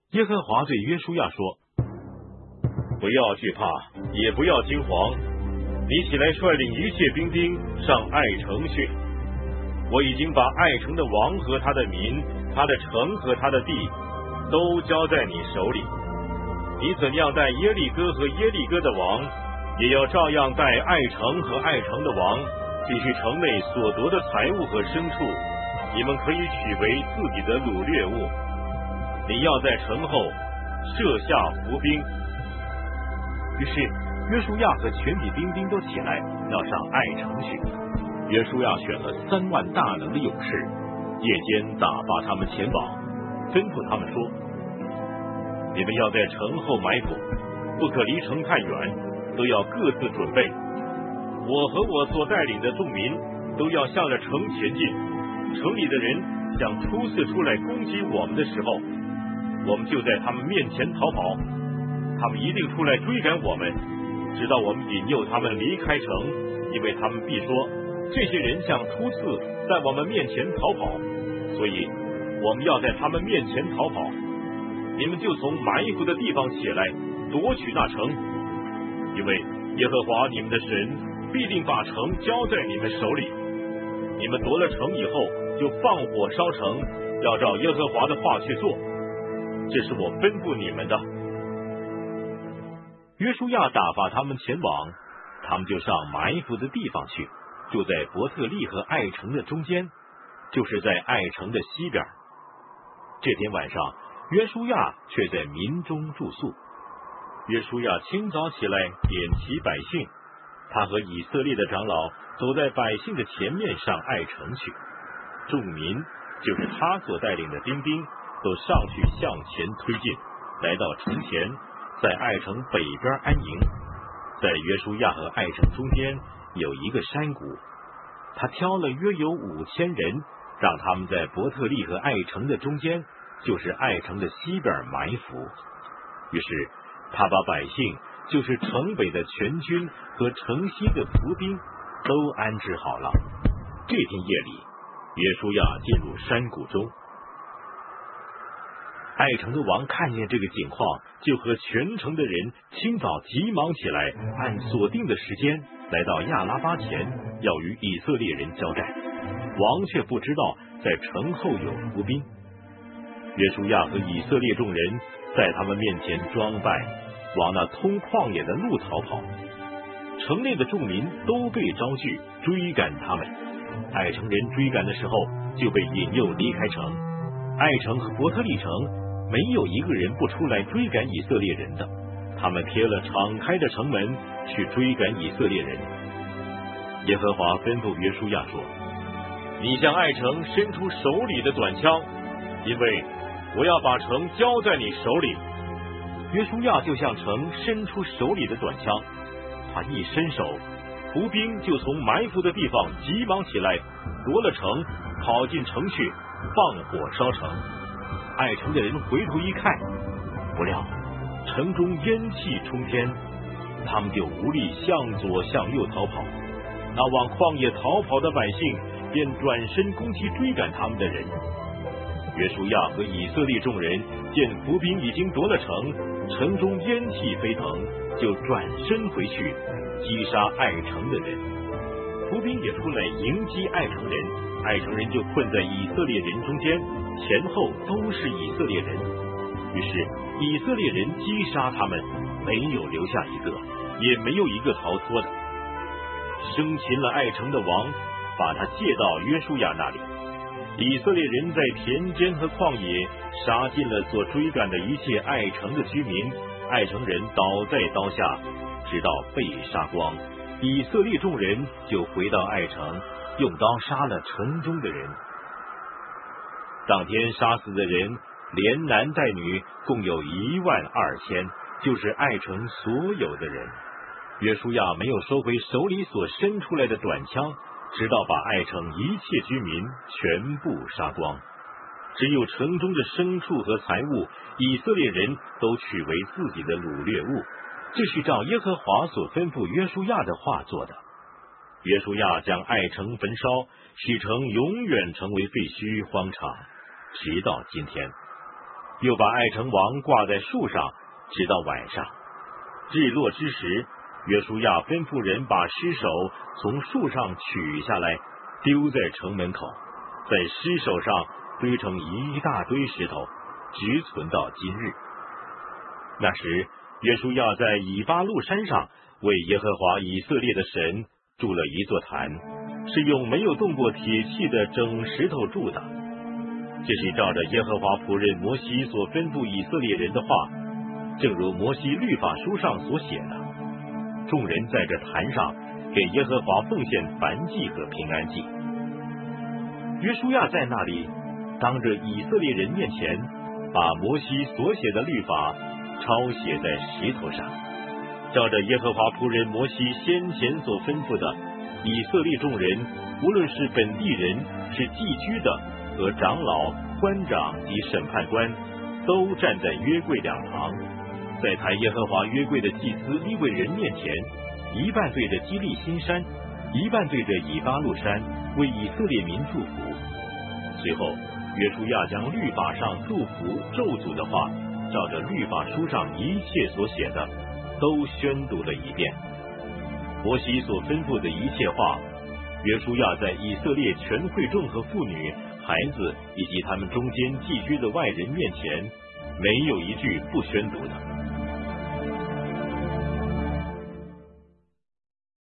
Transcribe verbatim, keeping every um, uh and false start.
耶和华对约书亚说：不要惧怕，也不要惊惶，你起来率领一切兵丁上爱城去。我已经把爱城的王和他的民、他的城和他的地都交在你手里。你怎样待耶利哥和耶利哥的王，也要照样待爱城和爱城的王。必须城内所得的财物和牲畜，你们可以取为自己的掳掠物。你要在城后设下伏兵。于是约书亚和全体兵丁都起来，要上爱城去。约书亚选了三万大能的勇士，夜间打发他们前往，吩咐他们说：你们要在城后埋伏，不可离城太远，都要各自准备。我和我所带领的众民都要向着城前进。城里的人想初次出来攻击我们的时候，我们就在他们面前逃跑。他们一定出来追赶我们，直到我们引诱他们离开城，因为他们必说这些人想初次在我们面前逃跑，所以我们要在他们面前逃跑。你们就从埋伏的地方起来，夺取那城，因为耶和华你们的神必定把城交在你们手里。你们夺了城以后，就放火烧城，要照耶和华的话去做。这是我吩咐你们的。约书亚打发他们前往，他们就上埋伏的地方去，住在伯特利和爱城的中间，就是在爱城的西边。这天晚上，约书亚却在民中住宿。约书亚清早起来，点齐百姓，他和以色列的长老走在百姓的前面上爱城去。众民，就是他所带领的兵丁，都上去向前推进，来到城前，在爱城北边安营。在约书亚和爱城中间有一个山谷，他挑了约有五千人，让他们在伯特利和爱城的中间，就是爱城的西边埋伏。于是他把百姓，就是城北的全军和城西的伏兵都安置好了。这天夜里，约书亚进入山谷中。爱城的王看见这个景况，就和全城的人清早急忙起来，按所定的时间来到亚拉巴前，要与以色列人交战。王却不知道在城后有伏兵。约书亚和以色列众人在他们面前装败，往那通旷野的路逃跑。城内的众民都被招聚，追赶他们。爱城人追赶的时候，就被引诱离开城。爱城和伯特利城没有一个人不出来追赶以色列人的，他们贴了敞开的城门去追赶以色列人。耶和华吩咐约书亚说：你向爱城伸出手里的短枪，因为我要把城交在你手里。约书亚就向城伸出手里的短枪，他一伸手，伏兵就从埋伏的地方急忙起来，夺了城，跑进城去，放火烧城。爱城的人回头一看，不料城中烟气冲天，他们就无力向左向右逃跑。那往旷野逃跑的百姓便转身攻击追赶他们的人。约书亚和以色列众人见伏兵已经夺了城，城中烟气飞腾，就转身回去击杀爱城的人。伏兵也出来迎击爱城人，爱城人就困在以色列人中间，前后都是以色列人。于是以色列人击杀他们，没有留下一个，也没有一个逃脱的。生擒了爱城的王，把他借到约书亚那里。以色列人在田间和旷野杀尽了所追赶的一切爱城的居民，爱城人倒在刀下，直到被杀光。以色列众人就回到爱城，用刀杀了城中的人。当天杀死的人，连男带女，共有一万二千，就是爱城所有的人。约书亚没有收回手里所伸出来的短枪，直到把爱城一切居民全部杀光。只有城中的牲畜和财物，以色列人都取为自己的掳掠物。这是照耶和华所吩咐约书亚的话做的。约书亚将爱城焚烧，使城永远成为废墟荒场，直到今天。 又把爱城王挂在树上，直到晚上。日落之时，约书亚吩咐人把尸首从树上取下来，丢在城门口，在尸首上堆成一大堆石头，直存到今日。那时，约书亚在以巴路山上为耶和华以色列的神筑了一座坛，是用没有动过铁器的整石头筑的。这是照着耶和华仆人摩西所吩咐以色列人的话，正如摩西律法书上所写的。众人在这坛上给耶和华奉献燔祭和平安祭。约书亚在那里当着以色列人面前，把摩西所写的律法抄写在石头上，照着耶和华仆人摩西先前所吩咐的，以色列众人，无论是本地人，是寄居的，和长老、官长及审判官，都站在约柜两旁，在抬耶和华约柜的祭司利未人面前，一半对着基利新山，一半对着以巴路山，为以色列民祝福。随后，约书亚将律法上祝福咒诅的话，照着律法书上一切所写的，都宣读了一遍。摩西所吩咐的一切话，约书亚在以色列全会众和妇女、孩子以及他们中间寄居的外人面前，没有一句不宣读的。